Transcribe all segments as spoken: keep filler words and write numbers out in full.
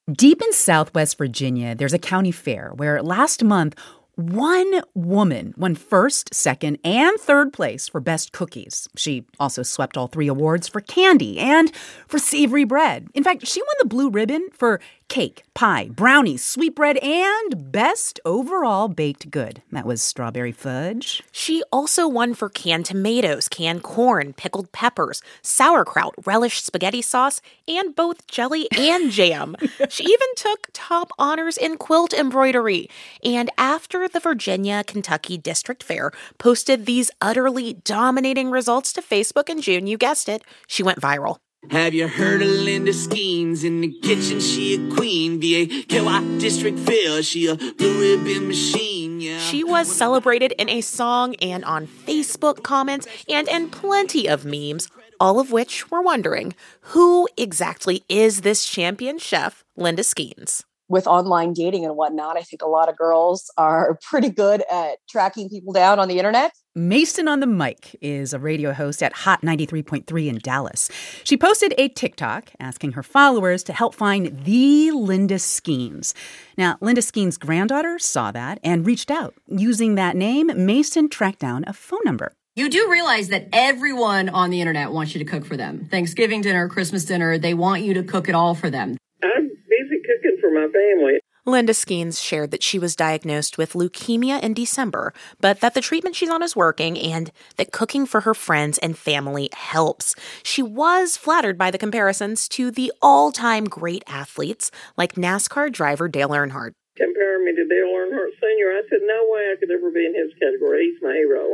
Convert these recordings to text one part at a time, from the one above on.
Deep in Southwest Virginia, there's a county fair where last month, one woman won first, second, and third place for best cookies. She also swept all three awards for candy and for savory bread. In fact, she won the blue ribbon for cake, pie, brownies, sweetbread, and best overall baked good. That was strawberry fudge. She also won for canned tomatoes, canned corn, pickled peppers, sauerkraut, relish spaghetti sauce, and both jelly and jam. She even took top honors in quilt embroidery. And after the Virginia-Kentucky District Fair posted these utterly dominating results to Facebook in June, you guessed it, she went viral. Have you heard of Linda Skeens? In the kitchen, she a queen. V A K Y District Fair, she a blue ribbon machine, yeah. She was celebrated in a song and on Facebook comments and in plenty of memes, all of which were wondering, who exactly is this champion chef, Linda Skeens? With online dating and whatnot, I think a lot of girls are pretty good at tracking people down on the internet. Mason on the Mic is a radio host at Hot ninety-three point three in Dallas. She posted a TikTok asking her followers to help find the Linda Skeens. Now, Linda Skeens' granddaughter saw that and reached out. Using that name, Mason tracked down a phone number. You do realize that everyone on the internet wants you to cook for them. Thanksgiving dinner, Christmas dinner, they want you to cook it all for them. I'm busy cooking for my family. Linda Skeens shared that she was diagnosed with leukemia in December, but that the treatment she's on is working and that cooking for her friends and family helps. She was flattered by the comparisons to the all-time great athletes like NASCAR driver Dale Earnhardt. Comparing me to Dale Earnhardt Senior, I said, no way I could ever be in his category. He's my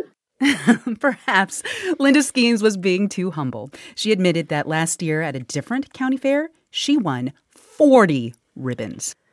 hero. Perhaps Linda Skeens was being too humble. She admitted that last year at a different county fair, she won forty ribbons.